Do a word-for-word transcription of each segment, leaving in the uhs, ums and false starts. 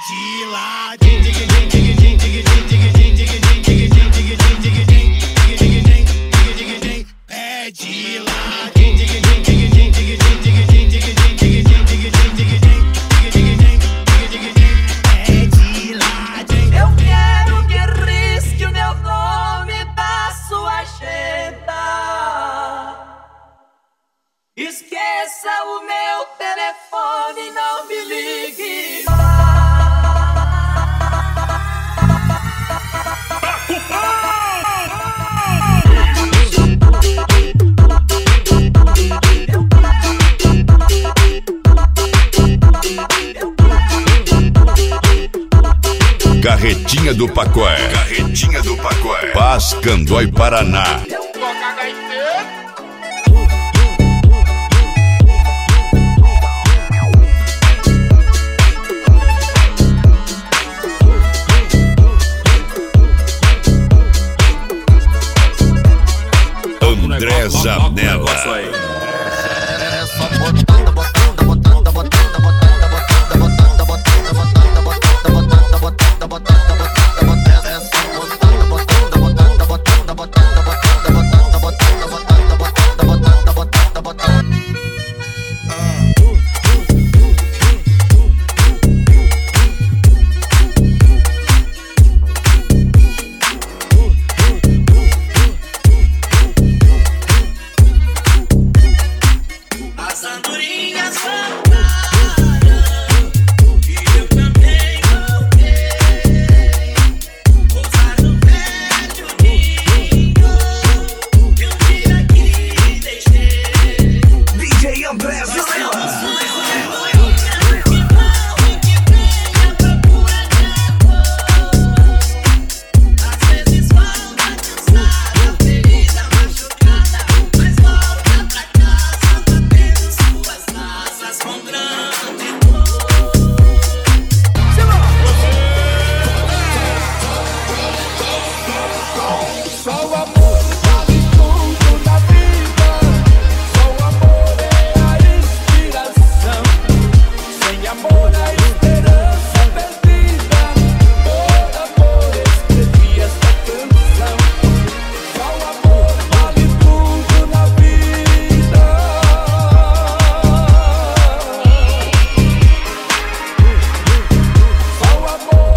de lá. É de lá. Eu quero que risque o meu nome da sua agenda. Esqueça o meu telefone, não me ligue. Carretinha do Pacói. Carretinha do Pacói. Paz, Candói, Paraná. André Zanella.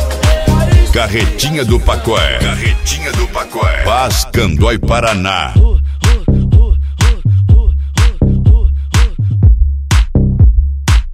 Carretinha do Pacói. Carretinha do Pacói. Paz, Candói, Paraná.